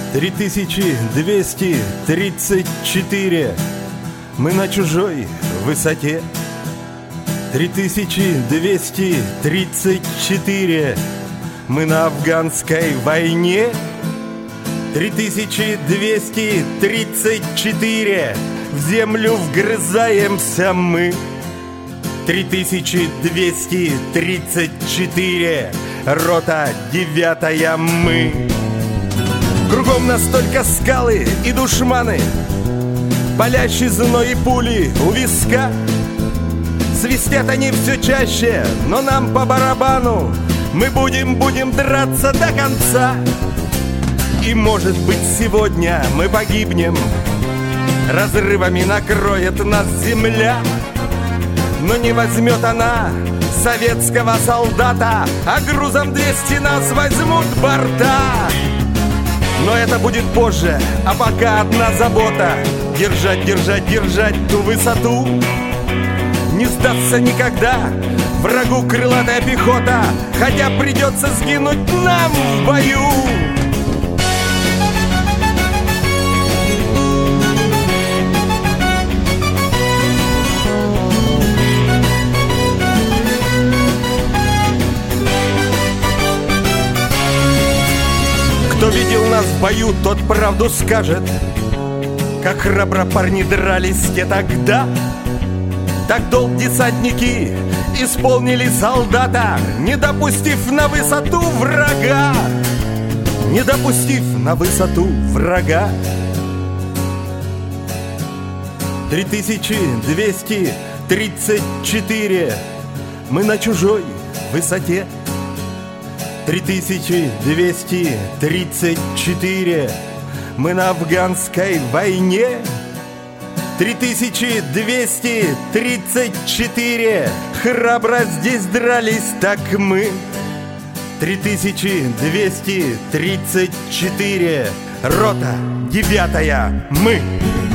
3234. Мы на чужой высоте. 3234. Мы на афганской войне. 3234. В землю вгрызаемся мы. 3234. Рота 9 мы. Кругом нас только скалы и душманы, палящий зной и пули у виска. Свистят они все чаще, но нам по барабану. Мы будем драться до конца. И может быть сегодня мы погибнем, разрывами накроет нас земля. Но не возьмет она советского солдата, а грузом 200 нас возьмут борта. Но это будет позже, а пока одна забота: держать, держать, держать ту высоту. Не сдастся никогда врагу крылатая пехота, хотя придется сгинуть нам в бою. Кто видел нас в бою, тот правду скажет, как храбро парни дрались те тогда. Так долг десантники исполнили солдата, не допустив на высоту врага. Не допустив на высоту врага. 3234. Мы на чужой высоте. 3234. Мы на афганской войне. 3234. Храбро здесь дрались так мы. 3234. Рота 9 мы.